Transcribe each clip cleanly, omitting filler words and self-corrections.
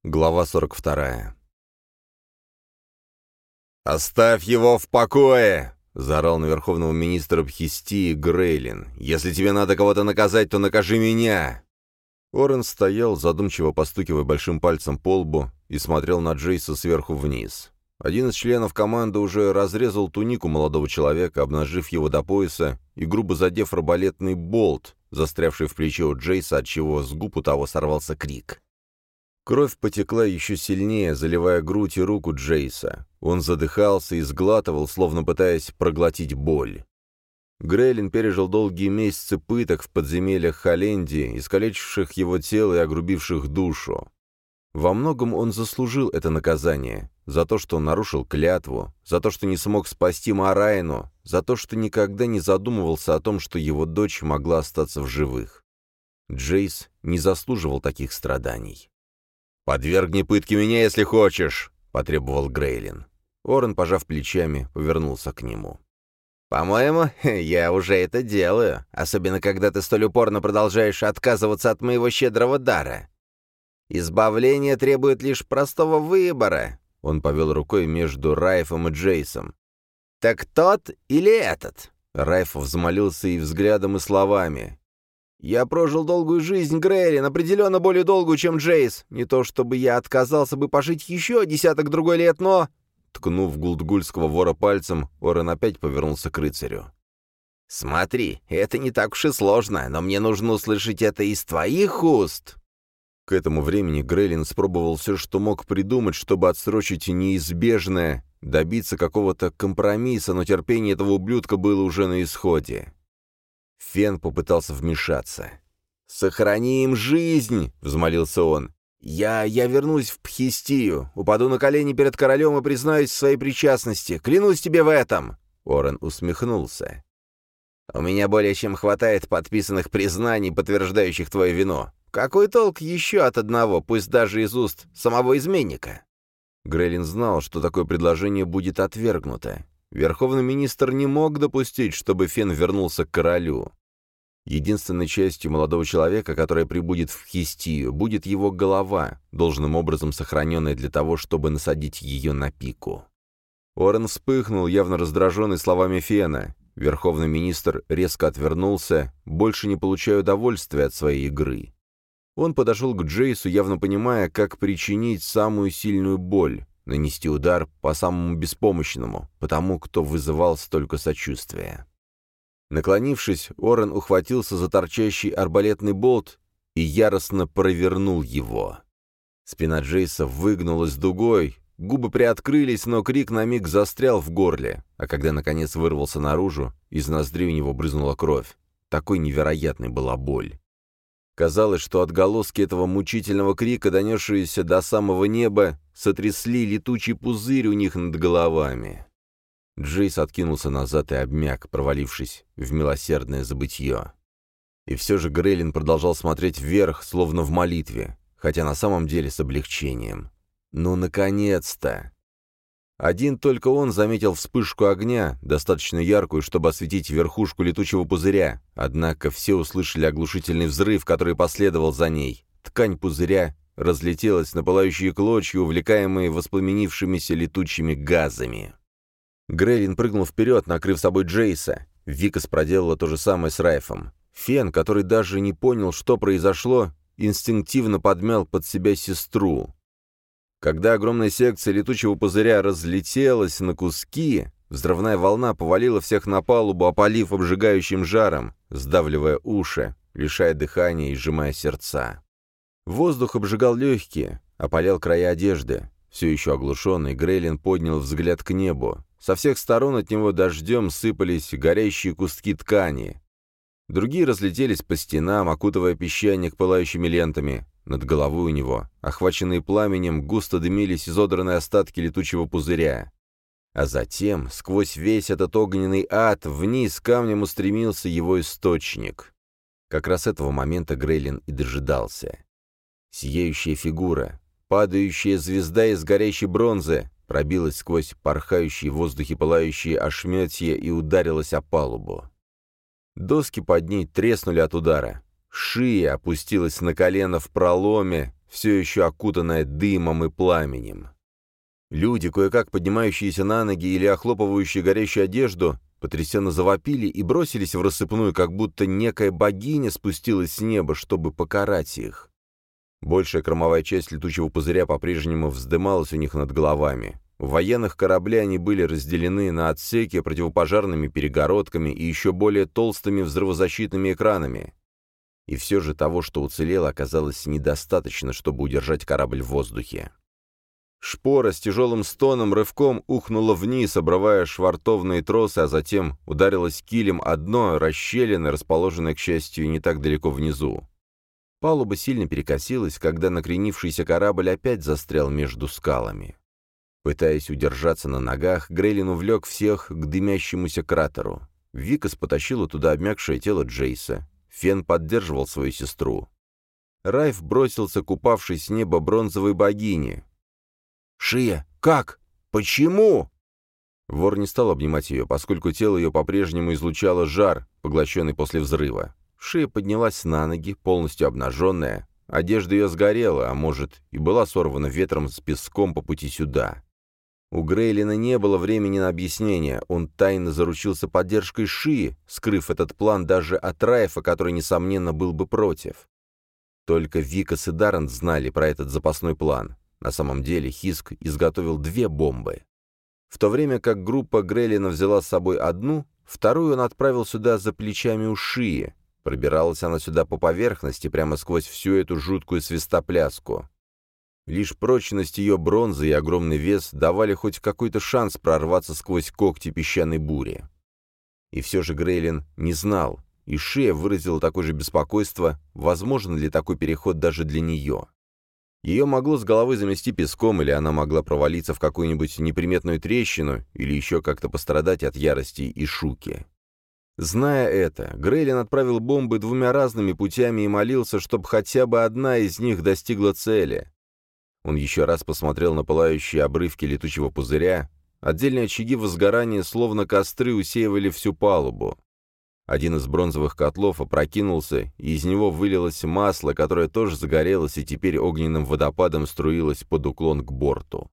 Глава 42. «Оставь его в покое!» — заорал на верховного министра Бхистии Грейлин. «Если тебе надо кого-то наказать, то накажи меня!» Орен стоял, задумчиво постукивая большим пальцем по лбу, и смотрел на Джейса сверху вниз. Один из членов команды уже разрезал тунику молодого человека, обнажив его до пояса и грубо задев арбалетный болт, застрявший в плече у Джейса, отчего с губ у того сорвался крик. Кровь потекла еще сильнее, заливая грудь и руку Джейса. Он задыхался и сглатывал, словно пытаясь проглотить боль. Грейлин пережил долгие месяцы пыток в подземельях Холлендии, искалечивших его тело и огрубивших душу. Во многом он заслужил это наказание. За то, что он нарушил клятву, за то, что не смог спасти Марайну, за то, что никогда не задумывался о том, что его дочь могла остаться в живых. Джейс не заслуживал таких страданий. «Подвергни пытке меня, если хочешь», — потребовал Грейлин. Орен, пожав плечами, повернулся к нему. «По-моему, я уже это делаю, особенно когда ты столь упорно продолжаешь отказываться от моего щедрого дара. Избавление требует лишь простого выбора», — он повел рукой между Райфом и Джейсом. «Так тот или этот?» Райф взмолился и взглядом, и словами. «Я прожил долгую жизнь, Грейлин, определенно более долгую, чем Джейс. Не то чтобы я отказался бы пожить еще десяток-другой лет, но...» Ткнув гулдгульского вора пальцем, Орен опять повернулся к рыцарю. «Смотри, это не так уж и сложно, но мне нужно услышать это из твоих уст!» К этому времени Грейлин спробовал все, что мог придумать, чтобы отсрочить неизбежное, добиться какого-то компромисса, но терпение этого ублюдка было уже на исходе. Фен попытался вмешаться. «Сохрани им жизнь!» — взмолился он. «Я вернусь в Бхистию, упаду на колени перед королем и признаюсь в своей причастности. Клянусь тебе в этом!» Орен усмехнулся. «У меня более чем хватает подписанных признаний, подтверждающих твою вину. Какой толк еще от одного, пусть даже из уст самого изменника?» Грейлин знал, что такое предложение будет отвергнуто. Верховный министр не мог допустить, чтобы Фен вернулся к королю. Единственной частью молодого человека, которая прибудет в Бхистию, будет его голова, должным образом сохраненная для того, чтобы насадить ее на пику. Орен вспыхнул, явно раздраженный словами Фена. Верховный министр резко отвернулся, больше не получая удовольствия от своей игры. Он подошел к Джейсу, явно понимая, как причинить самую сильную боль, нанести удар по самому беспомощному, по тому, кто вызывал столько сочувствия. Наклонившись, Орен ухватился за торчащий арбалетный болт и яростно провернул его. Спина Джейса выгнулась дугой, губы приоткрылись, но крик на миг застрял в горле, а когда, наконец, вырвался наружу, из ноздрей у него брызнула кровь. Такой невероятной была боль. Казалось, что отголоски этого мучительного крика, донесшиеся до самого неба, сотрясли летучий пузырь у них над головами. Джейс откинулся назад и обмяк, провалившись в милосердное забытье. И все же Грейлин продолжал смотреть вверх, словно в молитве, хотя на самом деле с облегчением. «Ну, наконец-то!» Один только он заметил вспышку огня, достаточно яркую, чтобы осветить верхушку летучего пузыря, однако все услышали оглушительный взрыв, который последовал за ней. Ткань пузыря разлетелась на пылающие клочья, увлекаемые воспламенившимися летучими газами. Грейлин прыгнул вперед, накрыв собой Джейса. Викас проделала то же самое с Райфом. Фен, который даже не понял, что произошло, инстинктивно подмял под себя сестру. Когда огромная секция летучего пузыря разлетелась на куски, взрывная волна повалила всех на палубу, опалив обжигающим жаром, сдавливая уши, лишая дыхания и сжимая сердца. Воздух обжигал легкие, опалял края одежды. Все еще оглушенный, Грейлин поднял взгляд к небу. Со всех сторон от него дождем сыпались горящие куски ткани. Другие разлетелись по стенам, окутывая песчаник пылающими лентами. Над головой у него, охваченные пламенем, густо дымились изодранные остатки летучего пузыря. А затем, сквозь весь этот огненный ад, вниз камнем устремился его источник. Как раз этого момента Грейлин и дожидался. Сияющая фигура, падающая звезда из горящей бронзы, пробилась сквозь порхающие в воздухе пылающие ошметья и ударилась о палубу. Доски под ней треснули от удара. Шия опустилась на колено в проломе, все еще окутанная дымом и пламенем. Люди, кое-как поднимающиеся на ноги или охлопывающие горящую одежду, потрясенно завопили и бросились в рассыпную, как будто некая богиня спустилась с неба, чтобы покарать их. Большая кормовая часть летучего пузыря по-прежнему вздымалась у них над головами. В военных корабле они были разделены на отсеки противопожарными перегородками и еще более толстыми взрывозащитными экранами. И все же того, что уцелело, оказалось недостаточно, чтобы удержать корабль в воздухе. Шпора с тяжелым стоном рывком ухнула вниз, обрывая швартовные тросы, а затем ударилась килем о дно расщелины, расположенной, к счастью, не так далеко внизу. Палуба сильно перекосилась, когда накренившийся корабль опять застрял между скалами. Пытаясь удержаться на ногах, Грейлин увлек всех к дымящемуся кратеру. Викас потащила туда обмякшее тело Джейса. Фен поддерживал свою сестру. Райф бросился к упавшей с неба бронзовой богине. «Шия, как? Почему?» Вор не стал обнимать ее, поскольку тело ее по-прежнему излучало жар, поглощенный после взрыва. Шия поднялась на ноги, полностью обнаженная. Одежда ее сгорела, а может, и была сорвана ветром с песком по пути сюда. У Грейлина не было времени на объяснение. Он тайно заручился поддержкой Шии, скрыв этот план даже от Райфа, который, несомненно, был бы против. Только Викас и Даррен знали про этот запасной план. На самом деле Хиск изготовил 2 бомбы. В то время как группа Грейлина взяла с собой одну, вторую он отправил сюда за плечами у Шии. Пробиралась она сюда по поверхности, прямо сквозь всю эту жуткую свистопляску. Лишь прочность ее бронзы и огромный вес давали хоть какой-то шанс прорваться сквозь когти песчаной бури. И все же Грейлин не знал, и Шия выразила такое же беспокойство, возможен ли такой переход даже для нее. Ее могло с головы замести песком, или она могла провалиться в какую-нибудь неприметную трещину, или еще как-то пострадать от ярости и шуки. Зная это, Грейлин отправил бомбы 2 разными путями и молился, чтобы хотя бы одна из них достигла цели. Он еще раз посмотрел на пылающие обрывки летучего пузыря. Отдельные очаги возгорания, словно костры, усеивали всю палубу. Один из бронзовых котлов опрокинулся, и из него вылилось масло, которое тоже загорелось и теперь огненным водопадом струилось под уклон к борту.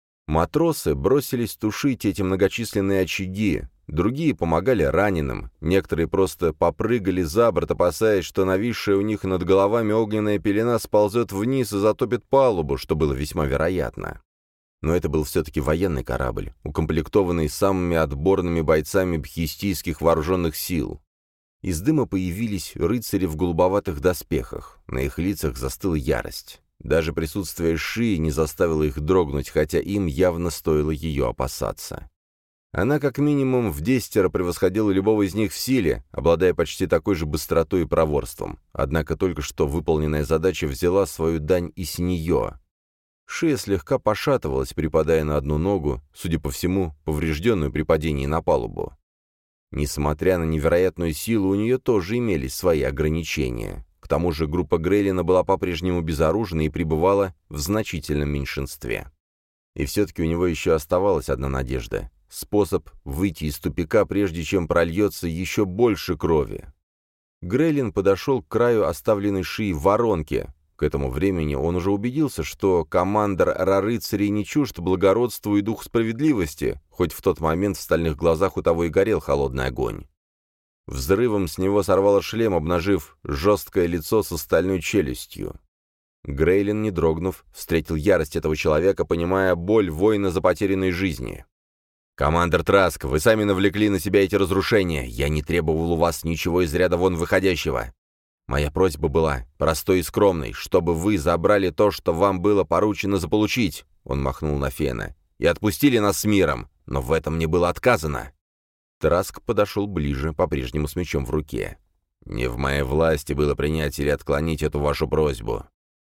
Матросы бросились тушить эти многочисленные очаги, другие помогали раненым, некоторые просто попрыгали за борт, опасаясь, что нависшая у них над головами огненная пелена сползет вниз и затопит палубу, что было весьма вероятно. Но это был все-таки военный корабль, укомплектованный самыми отборными бойцами бхистийских вооруженных сил. Из дыма появились рыцари в голубоватых доспехах, на их лицах застыла ярость. Даже присутствие Шии не заставило их дрогнуть, хотя им явно стоило ее опасаться. Она как минимум в 10 превосходила любого из них в силе, обладая почти такой же быстротой и проворством. Однако только что выполненная задача взяла свою дань и с нее. Шия слегка пошатывалась, припадая на одну ногу, судя по всему, поврежденную при падении на палубу. Несмотря на невероятную силу, у нее тоже имелись свои ограничения. К тому же группа Грейлина была по-прежнему безоружна и пребывала в значительном меньшинстве. И все-таки у него еще оставалась одна надежда — способ выйти из тупика, прежде чем прольется еще больше крови. Грейлин подошел к краю оставленной Шией воронки. К этому времени он уже убедился, что командор рарыцарей не чужд благородству и духу справедливости, хоть в тот момент в стальных глазах у того и горел холодный огонь. Взрывом с него сорвало шлем, обнажив жесткое лицо со стальной челюстью. Грейлин, не дрогнув, встретил ярость этого человека, понимая боль воина за потерянной жизни. «Командор Траск, вы сами навлекли на себя эти разрушения. Я не требовал у вас ничего из ряда вон выходящего. Моя просьба была простой и скромной, чтобы вы забрали то, что вам было поручено заполучить», — он махнул на Фена, — «и отпустили нас с миром, но в этом мне было отказано». Траск подошел ближе, по-прежнему с мечом в руке. «Не в моей власти было принять или отклонить эту вашу просьбу.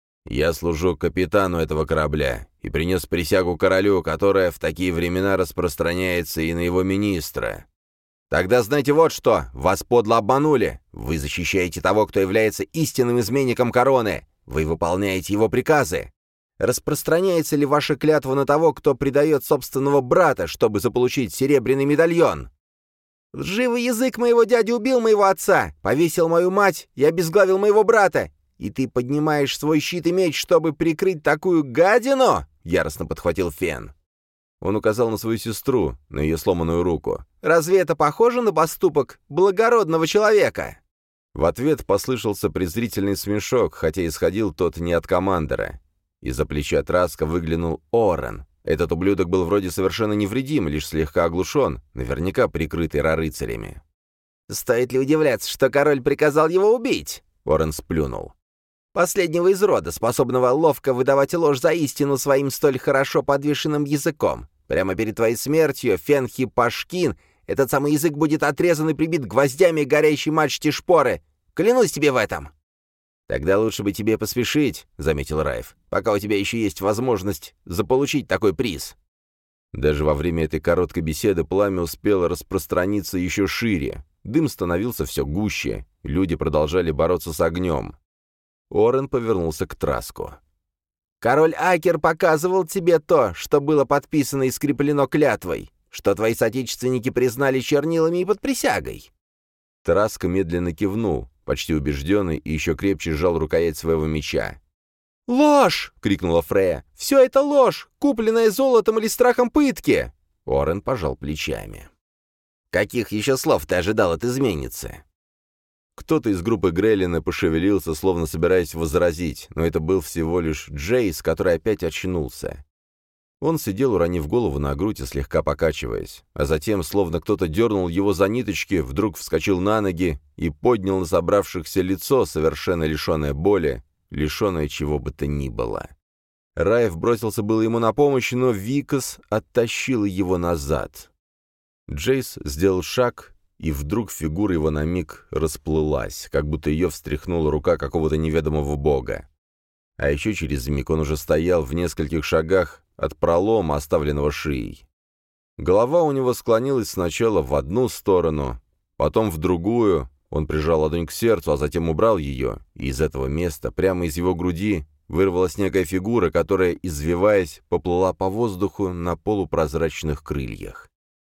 Я служу капитану этого корабля и принес присягу королю, которая в такие времена распространяется и на его министра. Тогда знайте вот что, вас подло обманули. Вы защищаете того, кто является истинным изменником короны. Вы выполняете его приказы. Распространяется ли ваша клятва на того, кто предает собственного брата, чтобы заполучить серебряный медальон? Лживый язык моего дяди убил моего отца, повесил мою мать и обезглавил моего брата. И ты поднимаешь свой щит и меч, чтобы прикрыть такую гадину?» — яростно подхватил Фен. Он указал на свою сестру, на ее сломанную руку. «Разве это похоже на поступок благородного человека?» В ответ послышался презрительный смешок, хотя исходил тот не от командора. Из-за плеча Траска выглянул Орен. Этот ублюдок был вроде совершенно невредим, лишь слегка оглушен, наверняка прикрытый рарыцарями. «Стоит ли удивляться, что король приказал его убить?» — Орен сплюнул. «Последнего из рода, способного ловко выдавать ложь за истину своим столь хорошо подвешенным языком. Прямо перед твоей смертью, Фенхи Пашкин, этот самый язык будет отрезан и прибит гвоздями к горящей мачте шпоры. Клянусь тебе в этом!» «Тогда лучше бы тебе поспешить», — заметил Райф, «пока у тебя еще есть возможность заполучить такой приз». Даже во время этой короткой беседы пламя успело распространиться еще шире. Дым становился все гуще, люди продолжали бороться с огнем. Орен повернулся к Траску. «Король Акер показывал тебе то, что было подписано и скреплено клятвой, что твои соотечественники признали чернилами и под присягой». Траск медленно кивнул, почти убежденный, и еще крепче сжал рукоять своего меча. «Ложь!» — крикнула Фрея. «Все это ложь, купленная золотом или страхом пытки!» Орен пожал плечами. «Каких еще слов ты ожидал от изменницы?» Кто-то из группы Грейлина пошевелился, словно собираясь возразить, но это был всего лишь Джейс, который опять очнулся. Он сидел, уронив голову на грудь и слегка покачиваясь, а затем, словно кто-то дернул его за ниточки, вдруг вскочил на ноги и поднял на собравшихся лицо, совершенно лишенное боли, лишенное чего бы то ни было. Райф бросился было ему на помощь, но Викас оттащил его назад. Джейс сделал шаг, и вдруг фигура его на миг расплылась, как будто ее встряхнула рука какого-то неведомого бога. А еще через миг он уже стоял в нескольких шагах от пролома, оставленного шией. Голова у него склонилась сначала в одну сторону, потом в другую, он прижал ладонь к сердцу, а затем убрал ее, и из этого места, прямо из его груди, вырвалась некая фигура, которая, извиваясь, поплыла по воздуху на полупрозрачных крыльях.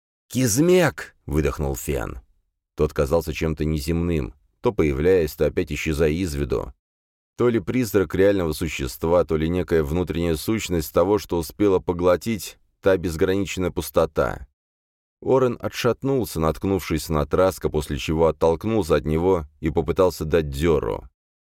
«Кизмек!» — выдохнул Фен. Тот казался чем-то неземным, то появляясь, то опять исчезая из виду. То ли призрак реального существа, то ли некая внутренняя сущность того, что успела поглотить та безграничная пустота. Орен отшатнулся, наткнувшись на Траска, после чего оттолкнулся от него и попытался дать дёру.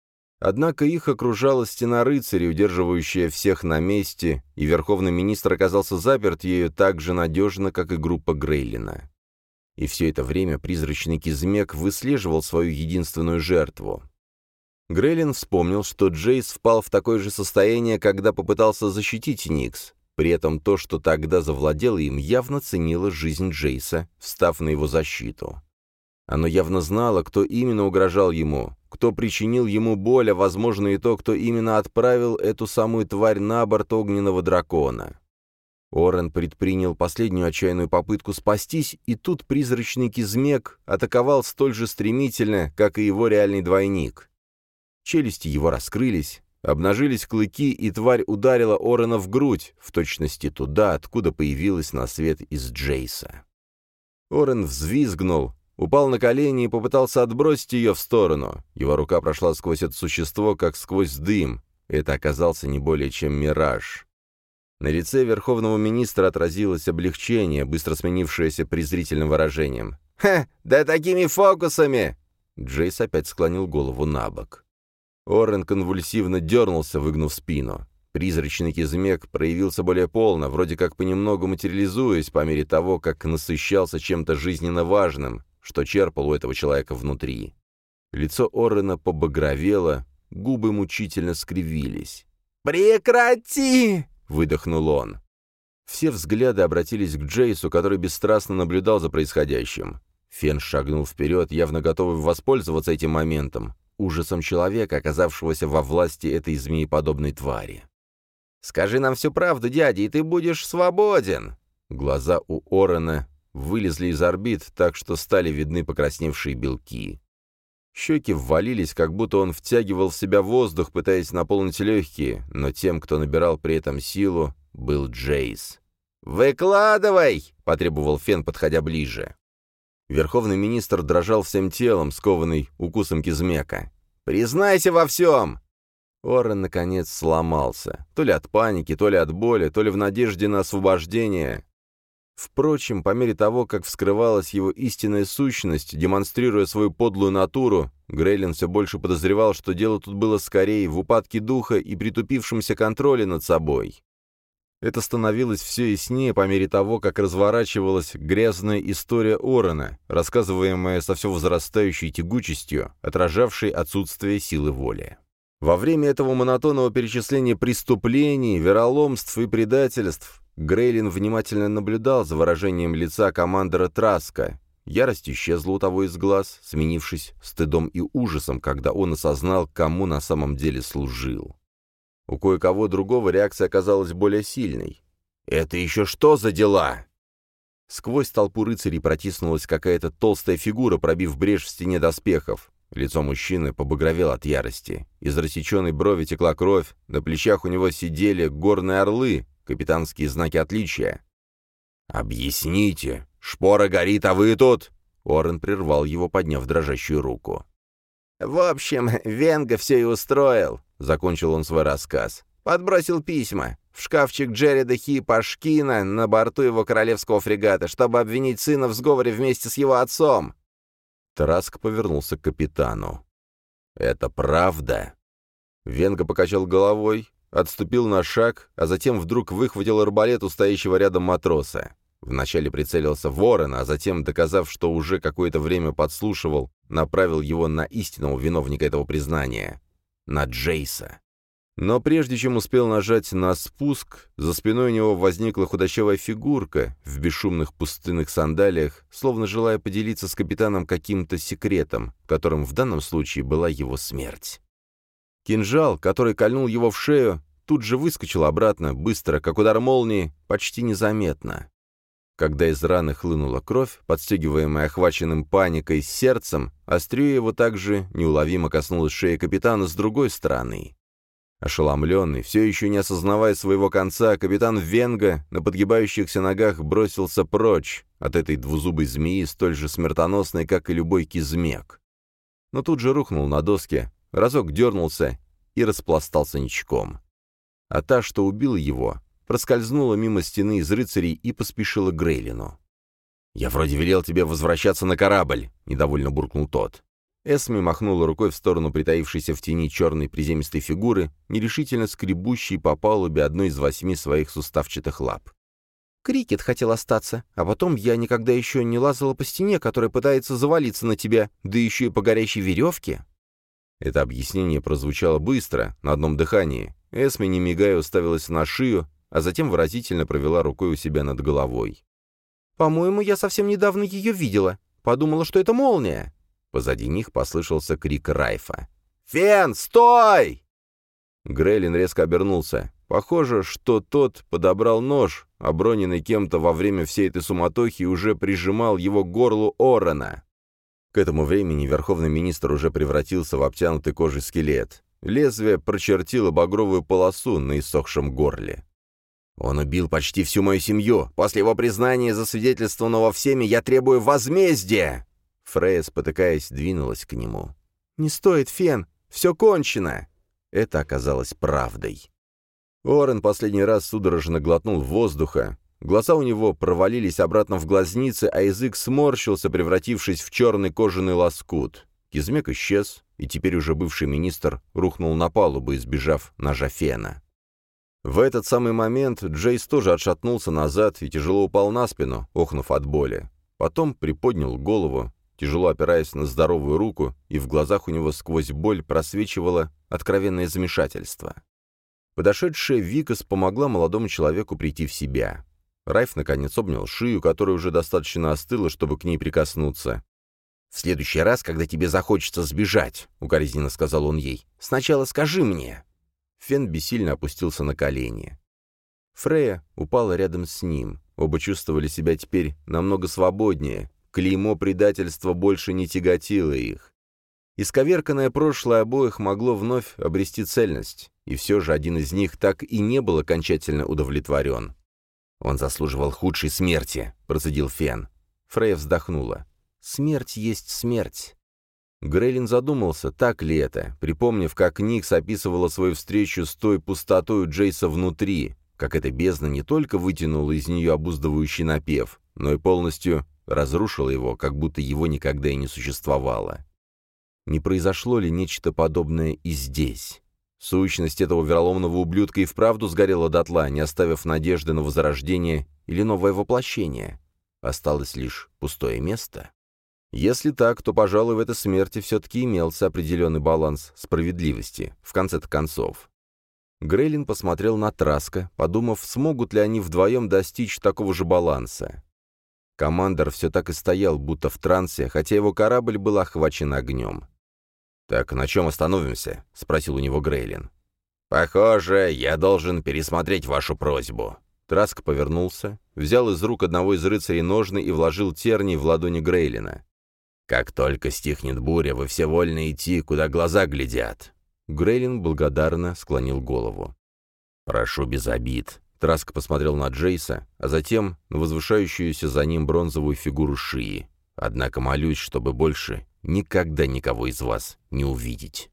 Однако их окружала стена рыцарей, удерживающая всех на месте, и верховный министр оказался заперт ею так же надежно, как и группа Грейлина. И все это время призрачный Кизмек выслеживал свою единственную жертву. Грейлин вспомнил, что Джейс впал в такое же состояние, когда попытался защитить Никс. При этом то, что тогда завладело им, явно ценило жизнь Джейса, встав на его защиту. Оно явно знало, кто именно угрожал ему, кто причинил ему боль, а, возможно, и то, кто именно отправил эту самую тварь на борт огненного дракона. Орен предпринял последнюю отчаянную попытку спастись, и тут призрачный Кизмек атаковал столь же стремительно, как и его реальный двойник. Челюсти его раскрылись, обнажились клыки, и тварь ударила Орена в грудь, в точности туда, откуда появилась на свет из Джейса. Орен взвизгнул, упал на колени и попытался отбросить ее в сторону. Его рука прошла сквозь это существо, как сквозь дым. Это оказался не более чем мираж. На лице верховного министра отразилось облегчение, быстро сменившееся презрительным выражением. «Ха! Да такими фокусами!» Джейс опять склонил голову на бок. Орен конвульсивно дернулся, выгнув спину. Призрачный Кизмек проявился более полно, вроде как понемногу материализуясь по мере того, как насыщался чем-то жизненно важным, что черпал у этого человека внутри. Лицо Орена побагровело, губы мучительно скривились. «Прекрати!» — выдохнул он. Все взгляды обратились к Джейсу, который бесстрастно наблюдал за происходящим. Фен шагнул вперед, явно готовый воспользоваться этим моментом, ужасом человека, оказавшегося во власти этой змееподобной твари. «Скажи нам всю правду, дядя, и ты будешь свободен!» Глаза у Орена вылезли из орбит, так что стали видны покрасневшие белки. Щеки ввалились, как будто он втягивал в себя воздух, пытаясь наполнить легкие, но тем, кто набирал при этом силу, был Джейс. «Выкладывай!» — потребовал Фен, подходя ближе. Верховный министр дрожал всем телом, скованный укусом Кизмека. «Признайся во всем!» Орен, наконец, сломался. То ли от паники, то ли от боли, то ли в надежде на освобождение. Впрочем, по мере того, как вскрывалась его истинная сущность, демонстрируя свою подлую натуру, Грейлин все больше подозревал, что дело тут было скорее в упадке духа и притупившемся контроле над собой. Это становилось все яснее по мере того, как разворачивалась грязная история Орена, рассказываемая со все возрастающей тягучестью, отражавшей отсутствие силы воли. Во время этого монотонного перечисления преступлений, вероломств и предательств Грейлин внимательно наблюдал за выражением лица командора Траска. Ярость исчезла у того из глаз, сменившись стыдом и ужасом, когда он осознал, кому на самом деле служил. У кое-кого другого реакция оказалась более сильной. «Это еще что за дела?» Сквозь толпу рыцарей протиснулась какая-то толстая фигура, пробив брешь в стене доспехов. Лицо мужчины побагровело от ярости. Из рассеченной брови текла кровь, на плечах у него сидели горные орлы, капитанские знаки отличия. «Объясните! Шпора горит, а вы тут!» Орен прервал его, подняв дрожащую руку. «В общем, Венга все и устроил», — закончил он свой рассказ. «Подбросил письма в шкафчик Джереда Хи Пашкина на борту его королевского фрегата, чтобы обвинить сына в сговоре вместе с его отцом». Траск повернулся к капитану. «Это правда?» Венга покачал головой, отступил на шаг, а затем вдруг выхватил арбалет у стоящего рядом матроса. Вначале прицелился в Орена, а затем, доказав, что уже какое-то время подслушивал, направил его на истинного виновника этого признания — на Джейса. Но прежде чем успел нажать на спуск, за спиной у него возникла худощавая фигурка в бесшумных пустынных сандалиях, словно желая поделиться с капитаном каким-то секретом, которым в данном случае была его смерть. Кинжал, который кольнул его в шею, тут же выскочил обратно, быстро, как удар молнии, почти незаметно. Когда из раны хлынула кровь, подстегиваемая охваченным паникой сердцем, острие его также неуловимо коснулось шеи капитана с другой стороны. Ошеломленный, все еще не осознавая своего конца, капитан Венга на подгибающихся ногах бросился прочь от этой двузубой змеи, столь же смертоносной, как и любой кизмек. Но тут же рухнул на доске, разок дернулся и распластался ничком. А та, что убила его, проскользнула мимо стены из рыцарей и поспешила к Грейлину. «Я вроде велел тебе возвращаться на корабль», — недовольно буркнул тот. Эсми махнула рукой в сторону притаившейся в тени черной приземистой фигуры, нерешительно скребущей по палубе одной из 8 своих суставчатых лап. «Крикет хотел остаться, а потом я никогда еще не лазала по стене, которая пытается завалиться на тебя, да еще и по горящей веревке». Это объяснение прозвучало быстро, на одном дыхании. Эсми, не мигая, уставилась на шию, а затем выразительно провела рукой у себя над головой. «По-моему, я совсем недавно ее видела. Подумала, что это молния». Позади них послышался крик Райфа. «Фен, стой!» Грейлин резко обернулся. Похоже, что тот подобрал нож, оброненный кем-то во время всей этой суматохи, и уже прижимал его к горлу Орена. К этому времени верховный министр уже превратился в обтянутый кожей скелет. Лезвие прочертило багровую полосу на иссохшем горле. «Он убил почти всю мою семью. После его признания, засвидетельствованного всеми, я требую возмездия!» Фрея, спотыкаясь, двинулась к нему. «Не стоит, Фен! Все кончено!» Это оказалось правдой. Орен последний раз судорожно глотнул воздуха. Глаза у него провалились обратно в глазницы, а язык сморщился, превратившись в черный кожаный лоскут. Кизмек исчез, и теперь уже бывший министр рухнул на палубу, избежав ножа Фена. В этот самый момент Джейс тоже отшатнулся назад и тяжело упал на спину, охнув от боли. Потом приподнял голову, тяжело опираясь на здоровую руку, и в глазах у него сквозь боль просвечивало откровенное замешательство. Подошедшая Викас помогла молодому человеку прийти в себя. Райф, наконец, обнял шию, которая уже достаточно остыла, чтобы к ней прикоснуться. «В следующий раз, когда тебе захочется сбежать», — укоризненно сказал он ей, — «сначала скажи мне». Фен бессильно опустился на колени. Фрея упала рядом с ним. Оба чувствовали себя теперь намного свободнее. Клеймо предательства больше не тяготило их. Исковерканное прошлое обоих могло вновь обрести цельность, и все же один из них так и не был окончательно удовлетворен. «Он заслуживал худшей смерти», — процедил Фен. Фрея вздохнула. «Смерть есть смерть». Грейлин задумался, так ли это, припомнив, как Никс описывала свою встречу с той пустотой Джейса внутри, как эта бездна не только вытянула из нее обуздывающий напев, но и полностью разрушила его, как будто его никогда и не существовало. Не произошло ли нечто подобное и здесь? Сущность этого вероломного ублюдка и вправду сгорела дотла, не оставив надежды на возрождение или новое воплощение. Осталось лишь пустое место. Если так, то, пожалуй, в этой смерти все-таки имелся определенный баланс справедливости, в конце-то концов. Грейлин посмотрел на Траска, подумав, смогут ли они вдвоем достичь такого же баланса. Командор все так и стоял, будто в трансе, хотя его корабль был охвачен огнем. «Так на чем остановимся?» — спросил у него Грейлин. «Похоже, я должен пересмотреть вашу просьбу». Траск повернулся, взял из рук одного из рыцарей ножны и вложил терний в ладони Грейлина. «Как только стихнет буря, вы все вольны идти, куда глаза глядят». Грейлин благодарно склонил голову. «Прошу без обид». Траск посмотрел на Джейса, а затем на возвышающуюся за ним бронзовую фигуру Шии. «Однако молюсь, чтобы больше никогда никого из вас не увидеть».